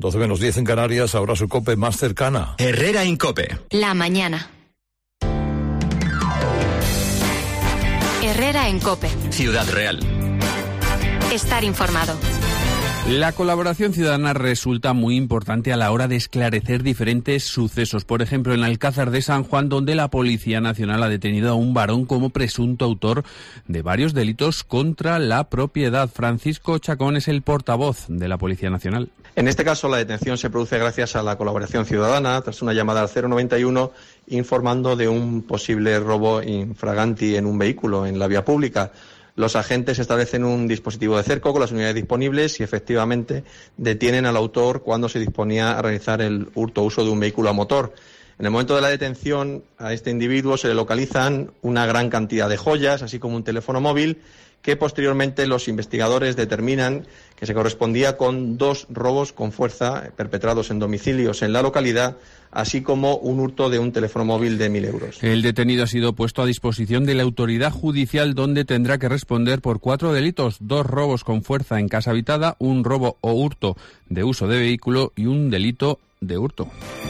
12 menos 10 en Canarias, ahora su COPE más cercana. Herrera Incope. La mañana. Herrera en COPE. Ciudad Real. Estar informado. La colaboración ciudadana resulta muy importante a la hora de esclarecer diferentes sucesos. Por ejemplo, en Alcázar de San Juan, donde la Policía Nacional ha detenido a un varón como presunto autor de varios delitos contra la propiedad. Francisco Chacón es el portavoz de la Policía Nacional. En este caso, la detención se produce gracias a la colaboración ciudadana, tras una llamada al 091 informando de un posible robo infraganti en un vehículo en la vía pública. Los agentes establecen un dispositivo de cerco con las unidades disponibles y efectivamente detienen al autor cuando se disponía a realizar el hurto-uso de un vehículo a motor. En el momento de la detención a este individuo se le localizan una gran cantidad de joyas, así como un teléfono móvil, que posteriormente los investigadores determinan que se correspondía con 2 robos con fuerza perpetrados en domicilios en la localidad, así como un hurto de un teléfono móvil de 1.000 euros. El detenido ha sido puesto a disposición de la autoridad judicial, donde tendrá que responder por 4 delitos: 2 robos con fuerza en casa habitada, un robo o hurto de uso de vehículo y un delito de hurto.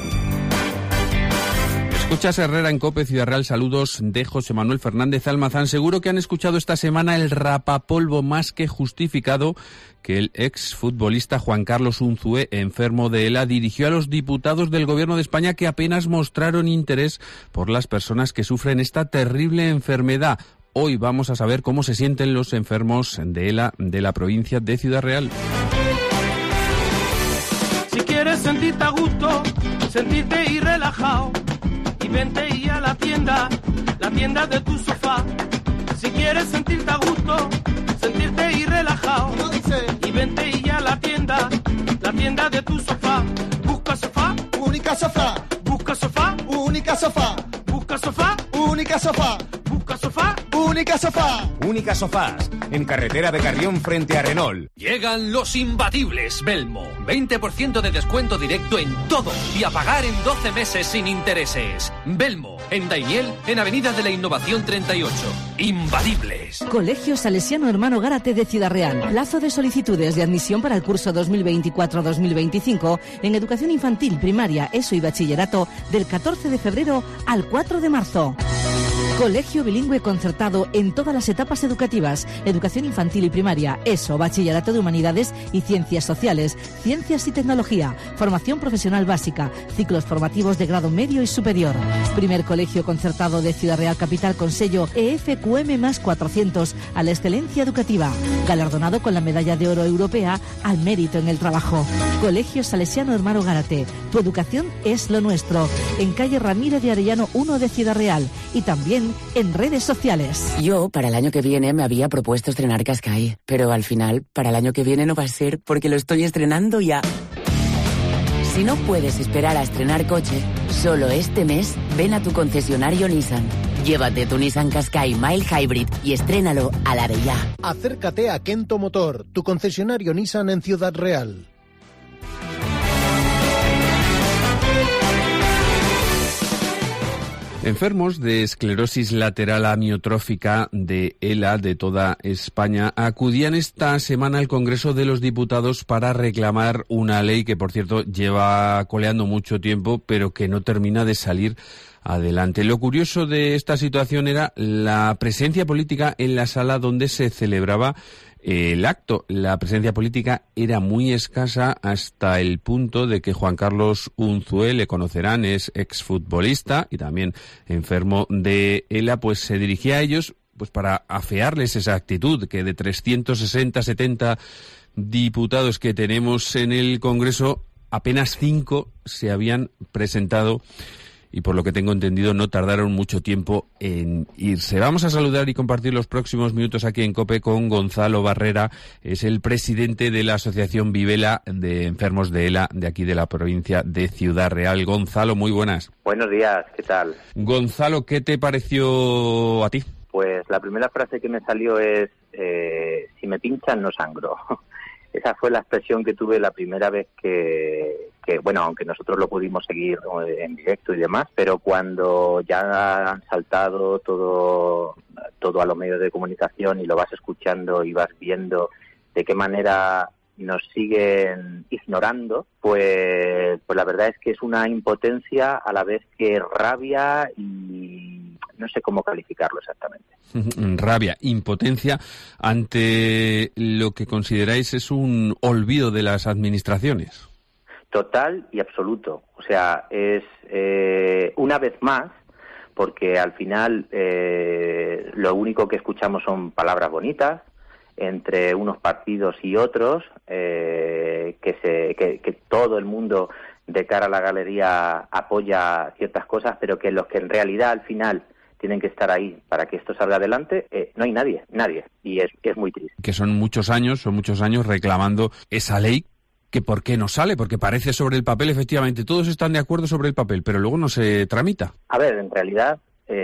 Escuchas Herrera en COPE, Ciudad Real. Saludos de José Manuel Fernández Almazán. Seguro que han escuchado esta semana el rapapolvo más que justificado que el exfutbolista Juan Carlos Unzué, enfermo de ELA, dirigió a los diputados del Gobierno de España, que apenas mostraron interés por las personas que sufren esta terrible enfermedad. Hoy vamos a saber cómo se sienten los enfermos de ELA de la provincia de Ciudad Real. Si quieres sentirte a gusto, sentirte y relajado, y vente y a la tienda de tu sofá. Si quieres sentirte a gusto, sentirte y relajado, y vente y a la tienda de tu sofá. Busca sofá, única sofá. Busca sofá, única sofá. Busca sofá, única sofá. Busca sofá, única sofá. Única Sofás, en carretera de Carrión frente a Renault. Llegan los imbatibles Belmo. 20% de descuento directo en todo y a pagar en 12 meses sin intereses. Belmo, en Daimiel, en Avenida de la Innovación 38. Imbatibles. Colegio Salesiano Hermano Gárate de Ciudad Real. Plazo de solicitudes de admisión para el curso 2024-2025 en educación infantil, primaria, ESO y bachillerato del 14 de febrero al 4 de marzo. Colegio bilingüe concertado en todas las etapas educativas: educación infantil y primaria, ESO, bachillerato de humanidades y ciencias sociales, ciencias y tecnología, formación profesional básica, ciclos formativos de grado medio y superior. Primer colegio concertado de Ciudad Real Capital con sello EFQM más 400 a la excelencia educativa, galardonado con la medalla de oro europea al mérito en el trabajo. Colegio Salesiano Hermano Gárate, tu educación es lo nuestro, en calle Ramírez de Arellano 1 de Ciudad Real, y también en redes sociales. Yo para el año que viene me había propuesto estrenar Qashqai, pero al final para el año que viene no va a ser, porque lo estoy estrenando ya. Si no puedes esperar a estrenar coche, solo este mes ven a tu concesionario Nissan. Llévate tu Nissan Qashqai Mild Hybrid y estrénalo a la de ya. Acércate a Kento Motor, tu concesionario Nissan en Ciudad Real. Enfermos de esclerosis lateral amiotrófica de ELA de toda España acudían esta semana al Congreso de los Diputados para reclamar una ley que, por cierto, lleva coleando mucho tiempo, pero que no termina de salir adelante. Lo curioso de esta situación era la presencia política en la sala donde se celebraba el acto. La presencia política era muy escasa, hasta el punto de que Juan Carlos Unzué, le conocerán, es exfutbolista y también enfermo de ELA, pues se dirigía a ellos pues para afearles esa actitud que de 360-70 diputados que tenemos en el Congreso, apenas 5 se habían presentado. Y por lo que tengo entendido no tardaron mucho tiempo en irse. Vamos a saludar y compartir los próximos minutos aquí en COPE con Gonzalo Barrera. Es el presidente de la Asociación Vivela de Enfermos de ELA de aquí de la provincia de Ciudad Real. Gonzalo, muy buenas. Buenos días, ¿qué tal? Gonzalo, ¿qué te pareció a ti? Pues la primera frase que me salió es, si me pinchan no sangro. Esa fue la expresión que tuve la primera vez que bueno, aunque nosotros lo pudimos seguir en directo y demás, pero cuando ya han saltado todo a los medios de comunicación y lo vas escuchando y vas viendo de qué manera nos siguen ignorando, pues la verdad es que es una impotencia a la vez que rabia y no sé cómo calificarlo exactamente. Rabia, impotencia ante lo que consideráis es un olvido de las administraciones. Total y absoluto. O sea, es una vez más, porque al final lo único que escuchamos son palabras bonitas entre unos partidos y otros, que todo el mundo de cara a la galería apoya ciertas cosas, pero que los que en realidad al final tienen que estar ahí para que esto salga adelante, no hay nadie, y es muy triste. Que son muchos años reclamando esa ley, que ¿por qué no sale? Porque parece sobre el papel, efectivamente, todos están de acuerdo sobre el papel, pero luego no se tramita. A ver, en realidad,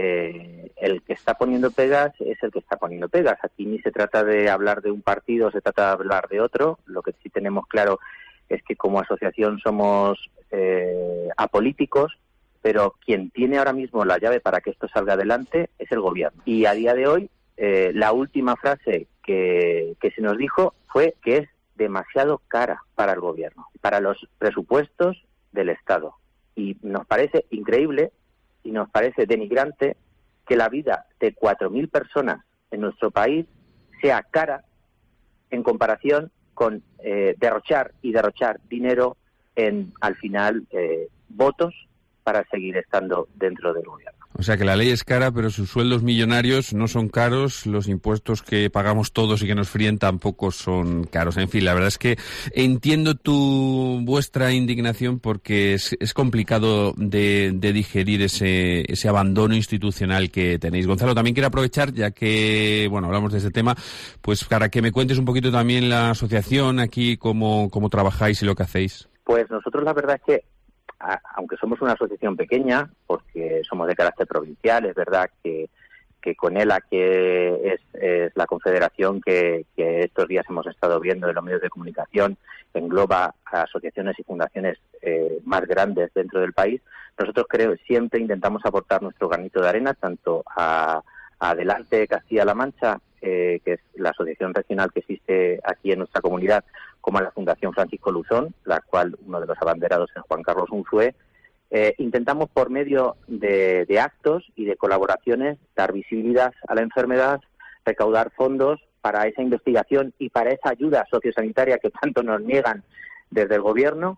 el que está poniendo pegas es el que está poniendo pegas. Aquí ni se trata de hablar de un partido, se trata de hablar de otro. Lo que sí tenemos claro es que como asociación somos apolíticos, pero quien tiene ahora mismo la llave para que esto salga adelante es el gobierno. Y a día de hoy, la última frase que se nos dijo fue que es demasiado cara para el gobierno, para los presupuestos del Estado. Y nos parece increíble y nos parece denigrante que la vida de 4.000 personas en nuestro país sea cara en comparación con derrochar dinero en, al final, votos para seguir estando dentro del gobierno. O sea que la ley es cara, pero sus sueldos millonarios no son caros, los impuestos que pagamos todos y que nos fríen tampoco son caros. En fin, la verdad es que entiendo vuestra indignación porque es complicado de digerir ese abandono institucional que tenéis. Gonzalo, también quiero aprovechar, ya que hablamos de este tema, pues para que me cuentes un poquito también la asociación aquí, cómo trabajáis y lo que hacéis. Pues nosotros la verdad es que aunque somos una asociación pequeña, porque somos de carácter provincial, es verdad que con ELA, que es la confederación que estos días hemos estado viendo en los medios de comunicación, engloba a asociaciones y fundaciones más grandes dentro del país, nosotros siempre intentamos aportar nuestro granito de arena, tanto a Adelante Castilla-La Mancha, que es la asociación regional que existe aquí en nuestra comunidad, como a la Fundación Francisco Luzón, la cual uno de los abanderados es Juan Carlos Unzué. Intentamos por medio de actos y de colaboraciones dar visibilidad a la enfermedad, recaudar fondos para esa investigación y para esa ayuda sociosanitaria que tanto nos niegan desde el gobierno,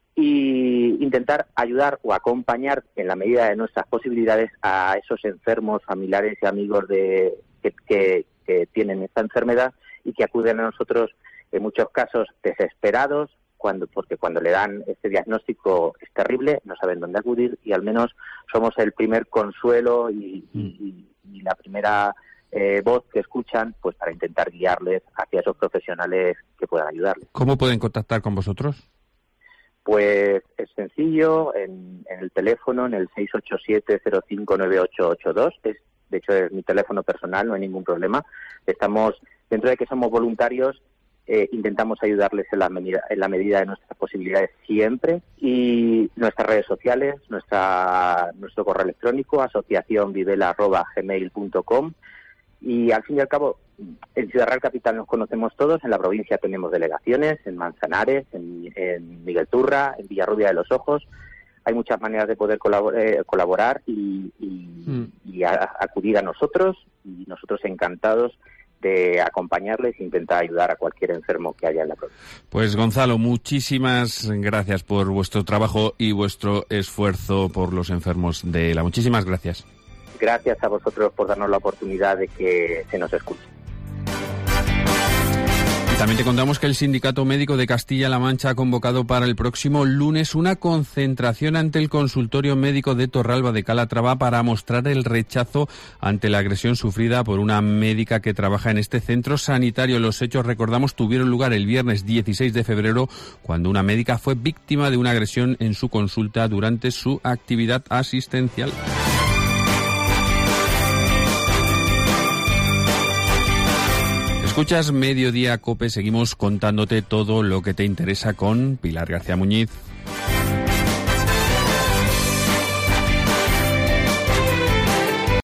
y intentar ayudar o acompañar en la medida de nuestras posibilidades a esos enfermos, familiares y amigos que tienen esta enfermedad y que acuden a nosotros en muchos casos desesperados, porque cuando le dan este diagnóstico es terrible, no saben dónde acudir, y al menos somos el primer consuelo y la primera voz que escuchan, pues para intentar guiarles hacia esos profesionales que puedan ayudarles. ¿Cómo pueden contactar con vosotros? Pues es sencillo, en el teléfono, en el 687-059882, de hecho es mi teléfono personal, no hay ningún problema. Estamos, dentro de que somos voluntarios, intentamos ayudarles en la medida de nuestras posibilidades siempre, y nuestras redes sociales, nuestro correo electrónico, asociacionvivela@gmail.com, y al fin y al cabo en Ciudad Real Capital nos conocemos todos, en la provincia tenemos delegaciones, en Manzanares, en Miguel Turra, en Villarrubia de los Ojos. Hay muchas maneras de poder colaborar y acudir a nosotros, y nosotros encantados de acompañarles e intentar ayudar a cualquier enfermo que haya en la provincia. Pues Gonzalo, muchísimas gracias por vuestro trabajo y vuestro esfuerzo por los enfermos de ELA. Muchísimas gracias. Gracias a vosotros por darnos la oportunidad de que se nos escuche. También te contamos que el Sindicato Médico de Castilla-La Mancha ha convocado para el próximo lunes una concentración ante el consultorio médico de Torralba de Calatrava para mostrar el rechazo ante la agresión sufrida por una médica que trabaja en este centro sanitario. Los hechos, recordamos, tuvieron lugar el viernes 16 de febrero, cuando una médica fue víctima de una agresión en su consulta durante su actividad asistencial. Escuchas Mediodía COPE, seguimos contándote todo lo que te interesa con Pilar García Muñiz.